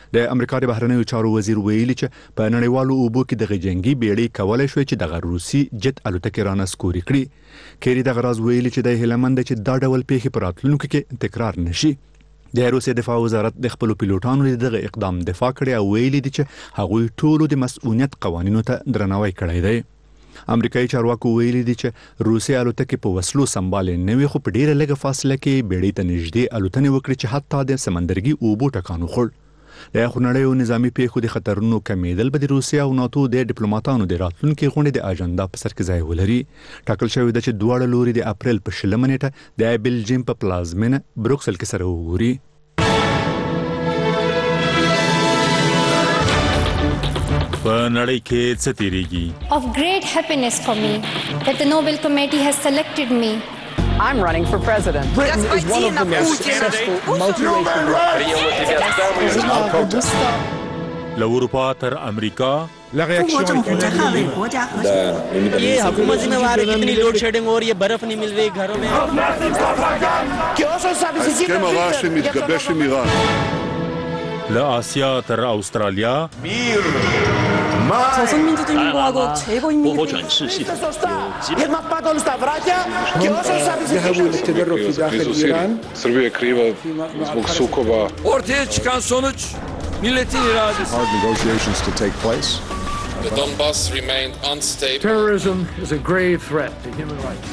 د امریکا د بهرنیو چارو وزیر ویلي چې په نړیوالو اوبو کې د جنگي بیړۍ کولای شوی چې د روسي جت الوتکې رانسکوري کړي. کیری د غراز ویلي چې د هلمند چې دا ډول پیښې پر راتلونکو کې تکرار نشي. د روسي دفاع وزارت د خپل پیلوټانو دغه اقدام دفاع کړي او ویلي دي چې هغوی ټولو د مسؤلیت قوانینو ته درناوی کړی دی. امریکایي چارواکو ویلي دي چې روسي الوتکې په وسلو سمبالې نه وي خو په ډیره لږه فاصله کې بیړۍ ته نږدې الوتنې وکړي چې حتی د سمندرګي اوبو ټکان وخوړ. د خونړیو نظامی پیښو د خطرونو کمیدل به د روسیا او ناتو د ډیپلوماټانو د راتلونکي غونډې د اجنډا په سر کې ځای ولري. ټاکل شوی ده چې دواړه لوري د اپریل په 20 نیټه د بلجیم په پلازمینه بروکسل کې سره وګوري. په نړۍ کې څه تیریږي؟ Of great happiness for me that the Nobel Committee has selected me. I'm running for president. Britain is one of the most successful multiracial له اروپا تر امریکا ये हुकूमत जिम्मेवार है कितनी load shedding हो रही है, बर्फ नहीं मिल रही घरों में. له آسیا تر استرالیا 조선민주주의인공화국 최고인민이 Srbija je kriva zbog sukoba. Ortaya çıkan sonuç milletin iradesi. Hard negotiations to take place. The Donbass remained unstable. Terrorism is a grave threat to human rights.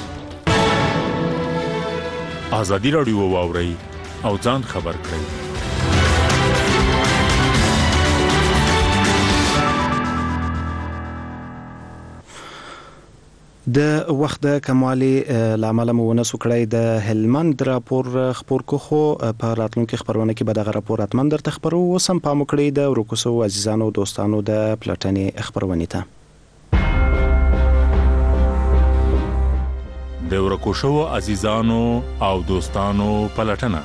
ازادي راډیو واورئ او ځان خبر کړئ. د وخت د کموالي لامل مو ونسو کړی د هلمند راپور خبر کو خو په راتلونکو خبرونه کې به د راپور اتمن درته خبرو وسم پام کړی د ورکوسو عزیزانو دوستانو د پلاتنې خبرونه ته د ورکوسو عزیزانو او دوستانو پلاتنه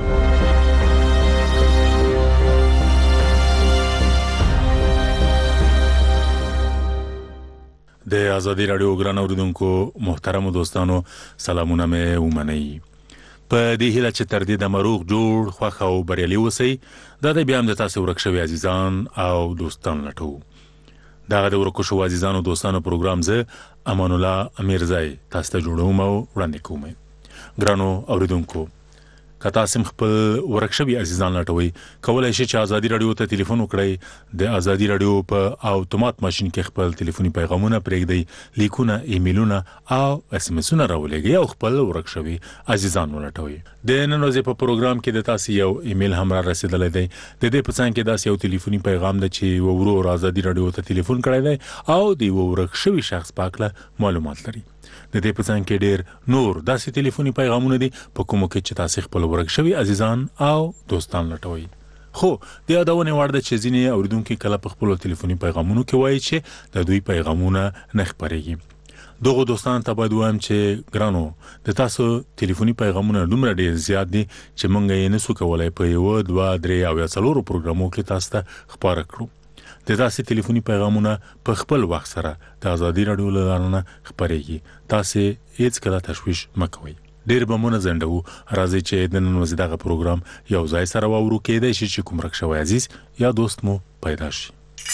د ازادي راډیو ګران اوریدونکو محترم دوستانو سلامونه مې ومنئ. په دې هیله چې تر دې د مروغ جوړ خوښ او بریالي اوسئ. دا د بیا هم د تاسو ورک شوي عزیزان او دوستان لټو. دغه د ورکو شو عزیزانو دوستانو پروګرام زه امان الله امیرزای تاسو ته جوړوم او وړاندې کوم. ګرانو اوریدونکو که تاسو خپل ورکشوي عزیزان لټوي کولای شئ چې ازادي راډیو ته ټلیفون وکړئ. د ازادي راډیو په اتومات ماشين کې خپل ټلیفوني پیغامونه پرېږدئ، لیکونه، ایمیلونه او اس ام اسونه راولېږئ او خپل ورکشوي عزیزان ولټوي. د نن ورځې په پروګرام کې د تاسو یو ایمیل هم را رسیدلی دی. د دې په څنګ کې داسې یو ټلیفوني پیغام دی چې ورور ازادي راډیو ته ټلیفون کړی دی او د ورکشوي شخص په اړه معلومات لري. د دې په څنګ کې ډېر نور داسې ټلیفوني پیغامونه دي په کومو کې چې تاسو خپل ورکشوي عزیزان او دوستان لټوي. خو د یادونه وړ ده چې ځینې اوریدونکو کله په خپل ټلیفوني پیغامونو کې وایي چې د دوی پیغامونه نه خبرېږي. دغه دوستان ته باید وایم چې ګرانو د تاسو ټلیفوني پیغامونه دومره ډېر زیات دي چې مونږ یې نسو کولای په 1 2 3 او 4 پروګرامو کې تاسو ته خبره کړو. د تاسو ټلیفوني پیغامونه په خپل وخت سره د ازادي راډیو لارنه خبرېږي. تاسو هیڅ کله تشویش مکوئ. ډېر به مونږ زندو راځي چې د نن ورځې دغه پروګرام یو ځای سره واورو کېدای شي چې کوم رکشوي عزیز یا دوست مو پیدا شي.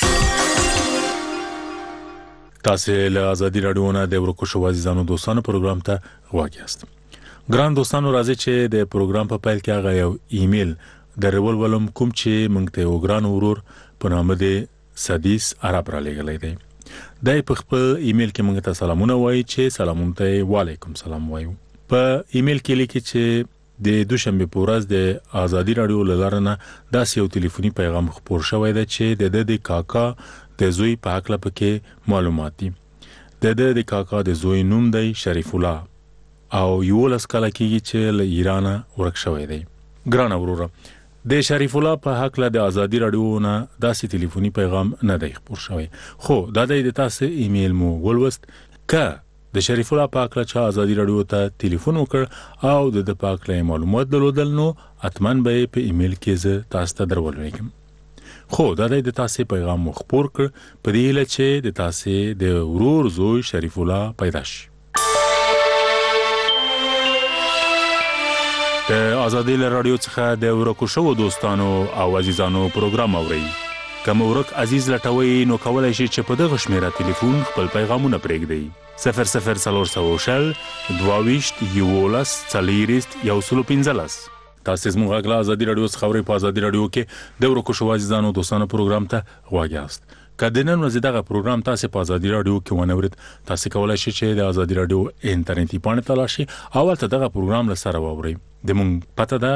تاسو له ازادي راډیو نه د ورکوشو عزیزانو دوستانو پروګرام ته غواړئ یاست. ګران دوستانو راځي چې د پروګرام په پیل کې هغه یو ایمیل د ولولم کوم چې مونږ ته وګران ورور په نامه دی سادیس عرب را لګلې دی. دای په خپل ایمیل کې موږ ته سلامونه وایي چې سلامونه ته وعلیکم سلام وایو. په ایمیل کې لیکي چې د دوشنبه په ورځ د ازادي راډیو لارنه داسې یو ټلیفوني پیغام خبر شوی دی چې د کاکا د زوی په حق لپاره کې معلومات دي. د کاکا د زوی نوم دی شریف الله او یو لسکاله کېږي چې له ایران ورک شوی دی. ګران وروره د شریف الله په حق له د ازادي راډیو نه داسې ټلیفوني پیغام نه دی خبر شوی. خو دا د تاسو ایمیل مو ولوست ک د شریف الله په حق له چې ازادي راډیو ته ټلیفون وکړ او د په حق له معلومات درلودل نو اتمن به په ایمیل کې زه تاسو ته درولېږم. خو دا د تاسو پیغام مخبر کړ په دې له چې د تاسو د ورور زوی شریف الله پیدا شي. د ازادي رادیو څخه د ورکو شو دوستانو او عزیزانو پروګرام اورئ. کوم ورک عزیز لټوي نو کولای شي چې په دغه شمیره ټلیفون خپل پیغامونه پرېږدي. 00400 22 یولس څلېرست یو سلو 15. تاسو زموږ غږ له ازادي رادیو څخه اورئ. په ازادي رادیو کې د ورکو شو عزیزانو دوستانو پروګرام ته غواړئ یاست. کله نن ورځ دغه پروګرام تاسو په ازادي رادیو کې ونورید. تاسو کولای شئ چې د ازادي رادیو انټرنیټي پاڼه ته لاړ شئ او ته دغه پروګرام له سره واورئ. د مونږ پته ده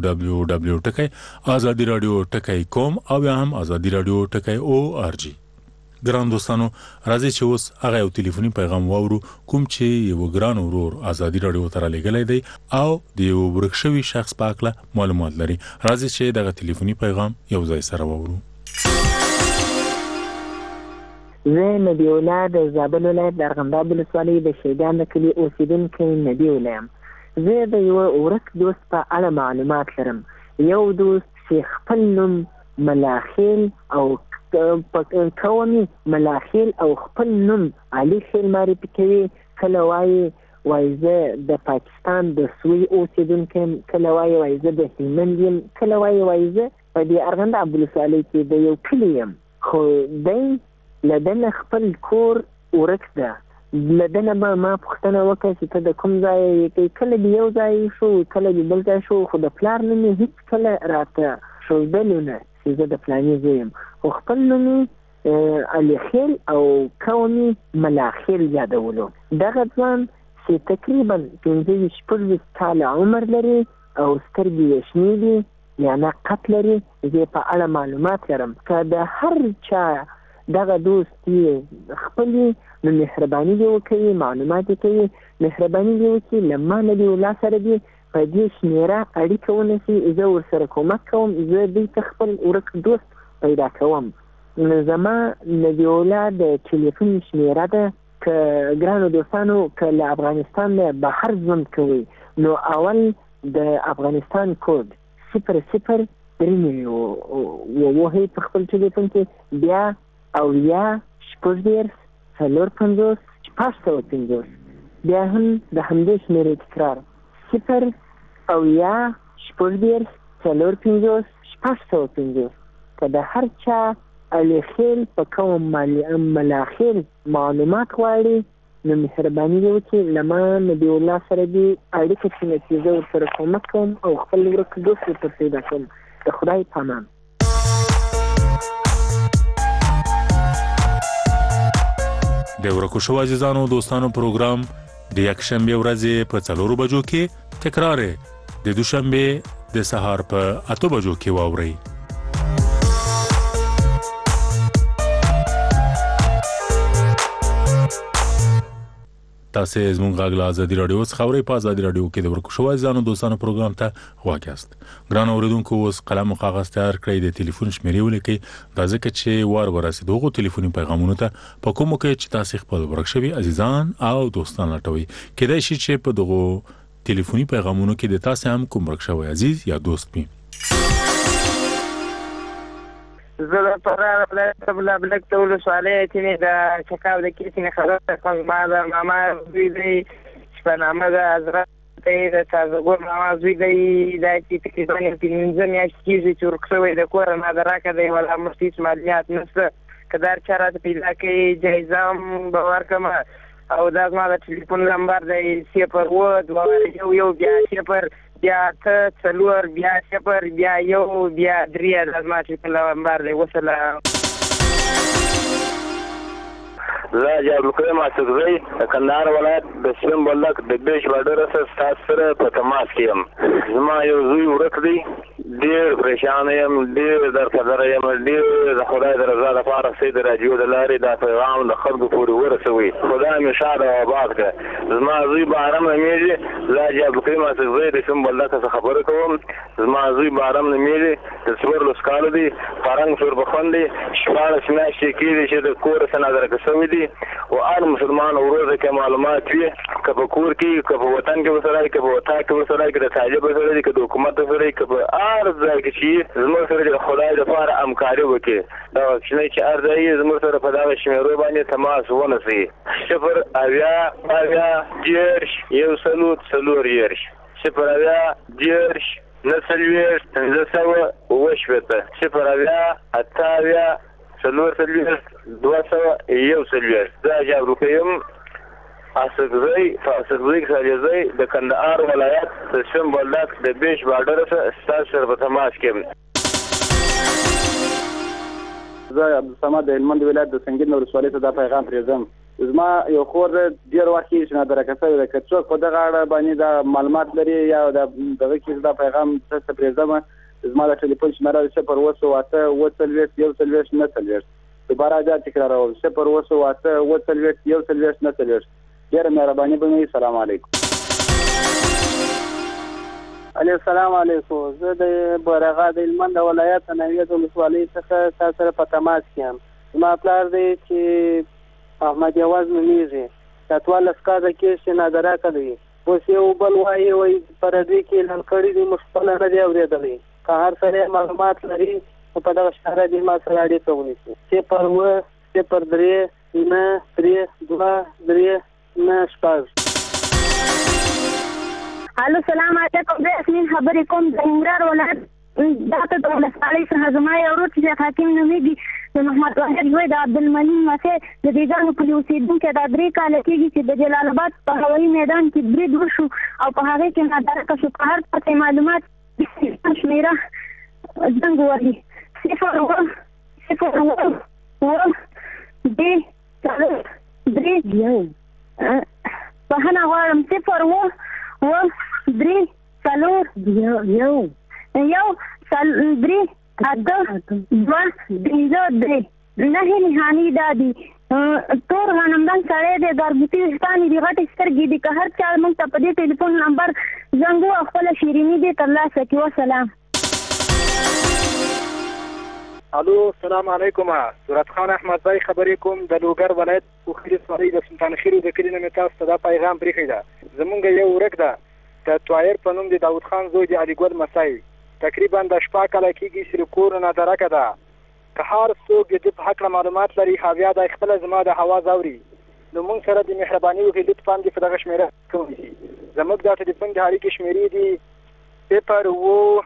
www.azadiradio.com او هم azadiradio.org. ګران دوستانو راځي چې اوس هغه یو ټلیفوني پیغام واورو کوم چې یو ګران ورور ازادي رادیو ته لګلای دی او د یو ورکشوي شخص په اړه معلومات لري. راځي چې دغه ټلیفوني پیغام یو ځای سره واورو. زه نبی الله د زابل ولایت د ارغنداب ولسوالۍ د شیدان د کلي اوسیدونکی نبی الله یم. زه د یو ورک دوست په اړه معلومات لرم. یو دوست چې خپل نوم ملاخیل او قومي ملاخیل او خپل نوم علي خیل معرفي کوي. کله وایي زه د پاکستان د سوی اوسیدونکی یم، کله وایي زه د هلمند یم، کله وایي زه په دې ارغنداب ولسوالۍ کې د یو کلي یم. خو دی لدنه خپل کور ورک ده. لدنه ما پوښتنه وکړه چې ته د کوم ځای یې؟ کله د یو ځای شو، کله د بل ځای شو، خو د پلار نوم یې هېڅ کله راته ښودلی نه چې زه د فلاني زوی یم. خو خپل نوم یې علي خیل او قومي ملاخیل یادولو. دغه ځوان چې تقریبا 15-16 کاله عمر لري او سترګې یې شنې دي یعنې قد لري. زه په اړه معلومات لرم. که د هر چا دغه دوست یې خپل نو مهرباني دې وکړي، معلومات یې کوي، مهرباني دې وکړي له ما نبي الله سره دې په دې شمیره اړیکه ونیسي. زه ورسره کومک کوم، زه دوی ته خپل ورک دوست پیدا کوم. زما نبي الله د ټلیفون شمیره ده. که ګرانو دوستانو که له افغانستان نه بهر ژوند کوئ نو اول د افغانستان کود 00 ووهئ په خپل ټلیفون کې، بیا اویا شپږ 450 بیا هم د همدې شمیرې تکرار 0 که د هر چا علي خیل په قوم ملاخیل معلومات غواړي نو مهرباني دې وکړي له ما نبي الله سره دې اړیکه ټینګه کړي. زه ورسره کومک کوم او خپل ورک دوست ورته پیدا کوم. د خدای په امان. د ورکو شو عزیزانو دوستانو پروګرام د یکشنبه ورځې په 4 بجو کې تکرار د دوشنبه د سهار په 8 بجو کې واوري. تاسو زموږ غږ له ازادي رادیو څخه اورئ. په ازادي رادیو کې د ورکو شو عزیزانو دوستانو پروګرام ته غواړئ یاست. ګران اوریدونکو اوس قلم او کاغذ تیار کړئ، د ټلیفون شمیرې ولیکئ. دا ځکه چې ورسېدو غو ټلیفوني پیغامونو ته په کومو کې چې تاسو خپل ورکشوي عزیزان او دوستان لټوي. کېدای شي چې په دغه ټلیفوني پیغامونو کې د تاسو هم کوم ورکشوي عزیز یا دوست وي. زه د فرار بلک ته ولسوالۍ چې د چکاو د کیسې نه خبره کوم. ما د ماما زوی دی چې په نامه د حضرت دی د تازهګور ماما زوی دی. دا چې تقریبا 15 میاشتې کېږي چې ورک شوی د کوره ما د راکه دی ولا موږ هېڅ مالیات نشته. که دا هر چا راته پیدا کوي جایزه هم به ورکړم. او دا زما د ټلیفون نمبر دی 0 بیا 0 بیا 4 بیا 0 بیا 1 بیا 3 دا زما ټلیفون نمبر دی. وسلام. زه جابلکریم اسدزی د کندهار ولایت د سیم بلک د بیش بارډر سره سره په تماس کې یم. زما یو زوی ورک دی، ډېر پریشان یم، ډېر درته یم، ډېر د خدای د رضا لپاره سید راجیو د لارې دا پیغام د خلکو پورې ورسوي. خدای مې شاد او آباد کړه. زما زوی بهرم نومیږي. زه جابلکریم اسدزی د سیم بلک څخه خبرې کوم. زما زوی بهرم نومیږي، د 14 کالو دی، فرنګ سوربخون دی، 14 میاشتې کېږي چې د کور څخه نظر کسوي دی. او هر مسلمان ورور کې معلومات وي، که په کور کې، که په وطن کې وسره، که په وطن کې وسره، که د طالب سره، که د حکومت سره، که په هر ځای کې چې زموږ سره د خدای لپاره همکاري وکړي. دا چې هر ځای زموږ سره په دغه شمیرو باندې تماس ونیسي. 0 اویا 10 1 4 4 صفر اویا دیرش نهڅلوېښت پنځه سوه اووه شپېته صفر اویا اته اویا څلور څلوېښت دوه سوه یو څلوېښت زه عجاب روپۍ یم اسکزی سالیزی د کندهار ولایت د شم بولدک د بیش بارډر څخه ستاسو سره په تماس کې یم. زه عبدالصمد د هلمند ولایت د سنګین ولسوالۍ ته دا پیغام پرېږدم. زما یو خور ډېر وخت کېږي چې نادرکه شوې ده. که څوک په دغه اړه باندې دا معلومات لري یا دغه کې دا پیغام تاسو ته پرېږدم. زما د ټلیفون شمېره ده 0 اووه سوه اته اووه څلوېښت یو څلوېښت نهه څلوېښت. دوباره بیا تکراروم 0 اووه سوه اته اووه څلوېښت یو څلوېښت نهه څلوېښت. ډېره مهرباني به مې. سلام علیکم. السلام علیکم. زه د بورغا د هلمند ولایت نوید ولسوالۍ څخه تاسو سره په تماس کې یم. زما پلار دی چې احمد یواز نومیږي. د 14 کاله کې چې نادرکه دی. اوس یو بل وایي په رادیو کې اعلان کړي دي موږ خپله نه دی اورېدلی. که هر سړی معلومات لري نو په دغه شمېره دې ما سره اړیکه ونیسي. 0 اووه 0 درې 9 3 2 3 9 شپږ. الو سلام علیکم. زه یاسمین خبرې کوم د ننګرهار ولایت دا ته د ولسوالۍ څخه. زما یو ورور چې شیخ حکیم نومیږي د محمد واحد زوی د عبدالمنین مسیح د دیګانو کلي اوسېدونکی دا 3 کاله کېږي چې د جلال آباد په هوایي میدان کې برید وشو او په هغې کې نادرکه شو. په هر پته معلومات شمېره زنګ ووهي 0 اووه 0 اووه اووه درې څلور درې بخښنه غواړم 0 اووه اووه درې څلور یو درې اته دوه پنځه درې نهې نښانې دا دي. تور غنمرنګ سړی دی، ګرګوتي ویښتان دي، غټې سترګې دي. که هر چا موږ ته په دې ټلیفون نمبر زنګ ووهه خپله شیریني دې ترلاسه کړي. وسلام. الو السلام علیکم. صورت خان احمد بای خبرې کوم د لوګر ولایت پوخري ولسوالۍ د سلطان خیرو د کلي نه مې تاسو ته دا پیغام پرېښی ده. زمونږ یو ورک ده د طاهر په نوم د داود خان زوی د علي ګل مسۍ تقریبا د 6 کاله کېږي چې د کور نادرکه ده. که هر څوک د دې په هکله معلومات لري هغه دا خپله زما د هواز اوري نو موږ سره د مهرباني وکړئ لطفا دې په دغه شمېره ونیسي. زموږ دا ټلیفون د اړیکې شمېرې دي 0 اووه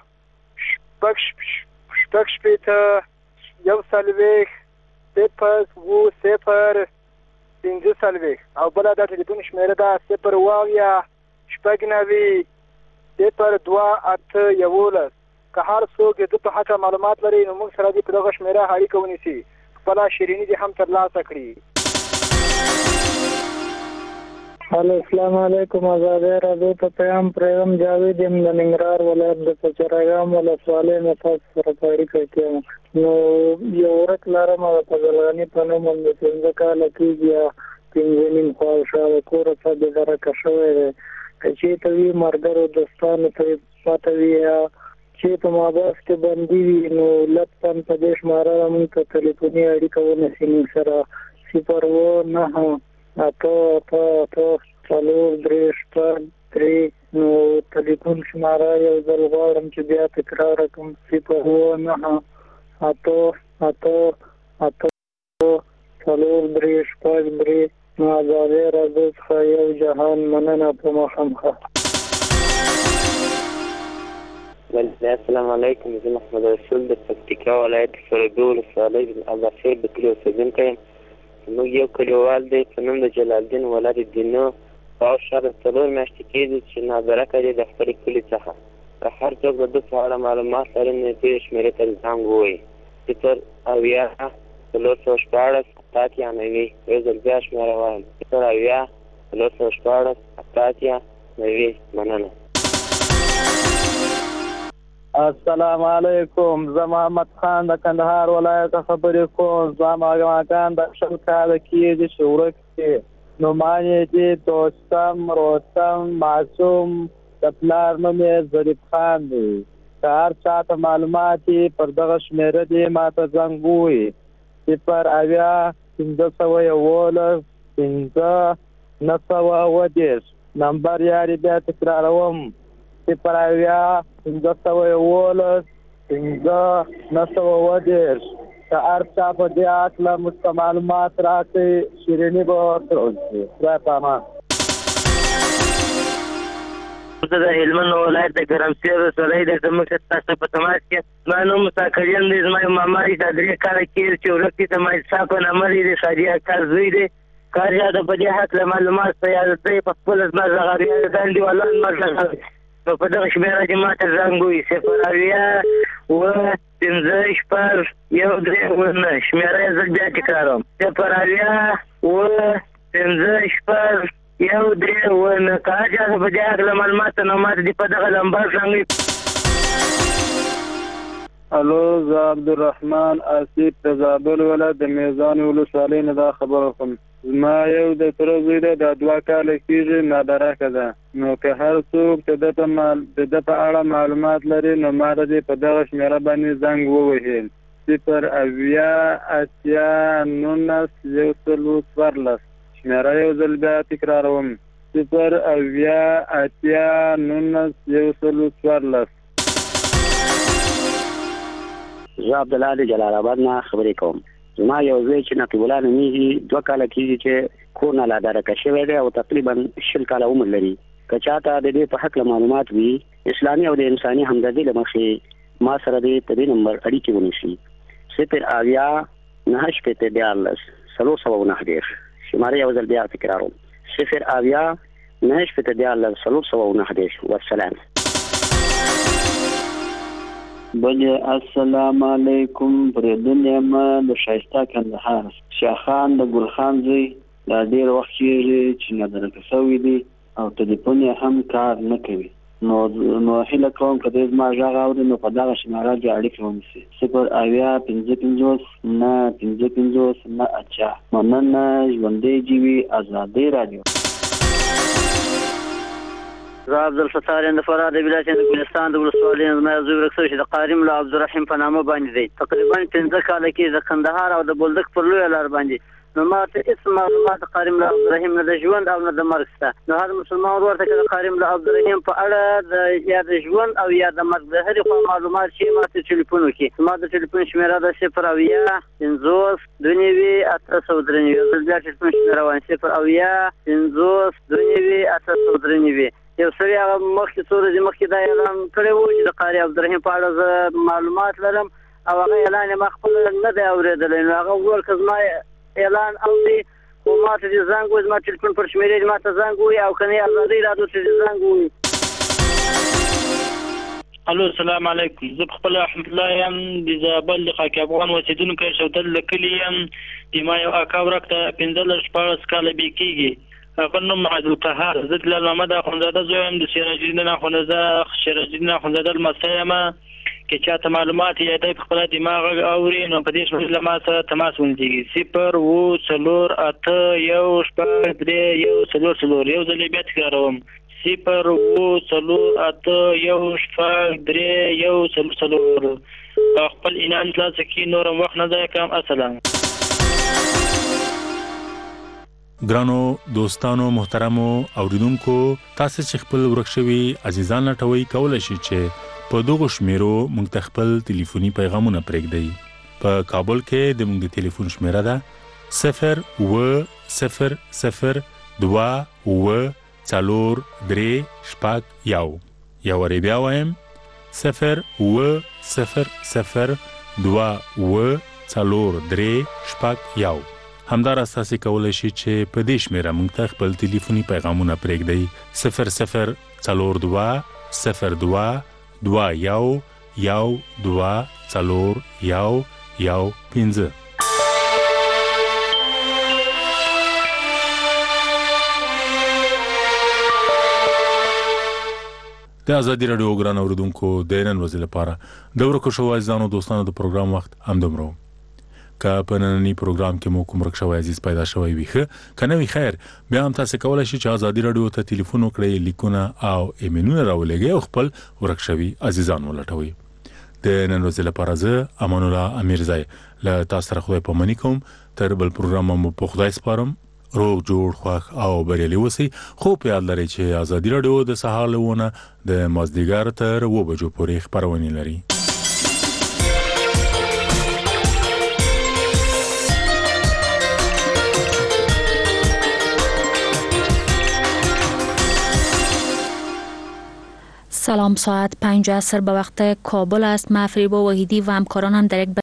شپږ شپېته یو څلوېښت 0 اووه 0 پنځه څلوېښت او بله دا ټلیفون شمېره ده 0 اویا شپږ نوي 0 دوه اته یولس. که هر څوک د په هکله معلومات لري نو موږ سره دې په دغه شمېره اړیکه ونیسي خپله شیریني دې هم ترلاسه کړي. الو السلام علیکم. ازادۍ راډیو ته پیغام پرېږدم. جاوید یم د ننګرهار ولایت د پچرګام ولسوالۍ نه تاسو سره په اړیکه کې یم. نو یو ورک لرم د فضلغني په نوم د 15 کاله کېږي یا 5 نیم خواوشا د کوره څخه بېدرکه شوی دی. که چېرته وي ملګرو دوستانو ته یې پته وي یا چې په ماباس کې بندي وي نو لطفا په دې شماره موږ ته تلیفوني اړیکه ونیسي. موږ سره 0 اووه 9 اته اته اته څلور درې شپږ درې. نو تلیفون شماره یو ځل غواړم چې بیا تکرار کړم 0 اووه 9 اته اته اته څلور درې شپږ درې. نو ازادۍ راډیو څخه یو جهان مننه په مخامخه. السلام علیکم. زه محمد رسول د پکتیکا ولایت فرګو ولسوالۍ د اباخیل د کلي اوسېدونکی یم. زموږ یو کلیوال دی په نوم د جلال الدین ولد دینو شاوخوا د 4 میاشتې کېږي چې نادرکه دی د خپلې کلي څخه. که هر څوک د ده په اړه معلومات لري نو دې شمېرې ته زنګ ووایي 0 اویا 414 اتاتیا 90. یو ځل بیا شمېره وایم 0 اویا 414 اتاتیا 90. مننه. السلام علیکم. زه محمد خان د کندهار ولایت خبرې کوم. زما ماګان د 20 کاله کېږي چې ورک دی. نومان یې دي دوستم روستم معصوم. د پلار نوم یې ظریف خان دی. که هر چا ته معلومات یې پر دغه شمېره دې ما ته زنګ ووایي 0 اویا 511 910. نمبر یاري بیا تکراروم 0 اویا 511 910. که هر چا په دې هکله موږ ته معلومات راکړي شیریني به ورته وشي. خدای پامان. زه د هلمند ولایت د ګرمسیر ولسوالۍ د زموږ تاسو په تماس کې ما نوم مساکریم دی زما ماما یې د 3 کاله کې چې ورکې ته ما صاحب نامه دی سادي کار زوی دی کار یاد په دې حق له معلومات تیار دی په خپل ځما زغری د دیوالان مرګ نو په دغه شمیره چې ما ته زنګ وي 0 و 15 شپږ 1 3 9 شمیره زه بیا تکراروم 0 و 15 شپږ 1 3 9 کار یاد په دې حق له معلومات نو ما ته په دغه لمبر څنګه الو زه عبدالرحمن آصف د زابل ولایت د میزان ولسوالۍ نه دا خبره کوم زما یو د تره زوی دی د 2 کاله کېږي نادرکه ده نو که هر څوک د ده په اړه معلومات لري نو ما ته دې په دغه شمېره باندې زنګ ووهي 0 شمېره یو ځل بیا تکراروم 0 زه عبدالله جلال آباد نه خبرې کوم زما یو زوی چې نقیب الله نومیږي 2 کاله کېږي چې کور نه لادرکه شوی دی او تقریبا 20 کاله عمر لري که چاته د دې په حق معلومات وي اسلامي او د انساني همدردي له مخې ما سره دې په دې نمبر اړیکې ونیسي 0 شماره یو ځل بیا تکراروم 0 والسلام بله السلام علیکم پریدون یم د شایسته کندهار شاخان د ګلخان زوی دا ډیر وخت کېږي چې نادرکه شوی دی او ټلیفون یې هم کار نه کوي نو هیله کوم که دی زما غږ اوري نو په دغه شماره کې اړیکې ونیسي 0 مننه ژوندی دې وي ازادي راډیو زه عبدالفتاح د فراه د ولایت د ګلستان د ولسوالۍ نه زما زوی ورک شوی چې د قارم له عبدالرحیم په نامه باندې دی تقریبا 15 کاله کې د کندهار او د بولدک پر لویه لار باندې نو ما ته هېڅ معلومات قارم له عبدالرحیم نه د ژوند او نه د مرګ شته نو هر مسلمان ورته که د قارم له عبدالرحیم په اړه یا د ژوند او یا د مرګ د هرې خوا معلومات شي ما ته ټلیفون وکړي زما د ټلیفون شمېره ده 0 50 2 9 بیا ټلیفون شمېره وایم 0 50 2 9 یو سړی هغه مخکې څو ورځې مخکې دا اعلان کړی و چې د قاري عبدالرحیم په اړه زه معلومات لرم او هغه اعلان یې ما خپله نه دی اورېدلی نو هغه وویل که زما اعلان اوري خو ما ته دې زنګ ووایي زما ټلیفون پر شمېرې دې ما ته زنګ ووایي او که نه یې ازادۍ راډیو ته دې زنګ ووایي الو السلام علیکم زه خپل احمد الله یم د زابل د خاک افغان اوسېدونکی شودل له کلي یم د ما یو اکا ورک ته 15 کاله بې کېږي هغه نوم عبدالقهار زه د لال محمد اخندزاده زوی یم د سراج الدین اخندزاده لمسی یم که چاته معلومات یې دی په خپله دماغ غږ اوري نو په دې شمېر له ما سره تماس ونیسي 0 4 1 6 3 1 4 یو ځل بیا تکراروم 0 4 1 6 3 1 4 خپل انعام ترلاسه کړي نورم وخت نه ضایع کوم السلام ګرانو دوستانو محترمو اوریدونکو تاسو چې خپل ورکشوي عزیزان لټوي کولای شئ چې په دغه شمیرو موږ ته خپل ټلیفوني پیغامونه پرېږدئ په کابل کې د موږ د ټلیفون شمیره ده 0 یو ری بیا وایم 0 همدار اساسي کولای شي چې په دې شمیره موږ ته خپل ټلیفوني پیغامونه پرېږدئ 0 د ازادي رادیو ګران اوریدونکو د نن ورځې لپاره د ورکو شو عزیزانو دوستانو د پروګرام وخت همدومره که په نننی پروګرام کې مو کوم ورکشوي عزیز پیدا شوی وي کنه وی خیر بیا هم تاسو کولای شئ چې ازادي رادیو ته ټلیفون وکړئ لیکونه او ایمیلونه راولېږئ او خپل ورکشوي عزیزان ولټوي د نن ورځې لپاره زه امان الله امیرزای له تاسو سره خدای پامنی کوم تر بل پروګرام مو په خدای سپارم روغ جوړ خوښ او بریالي اوسئ خو په یاد لرئ چې ازادي رادیو د سهار له 9 د مازدیګر تر 2 بجو پورې خبرونه لري سلام، ساعت 5 عصر به وقت کابل است. من فریبا وحیدی و همکارانم در یک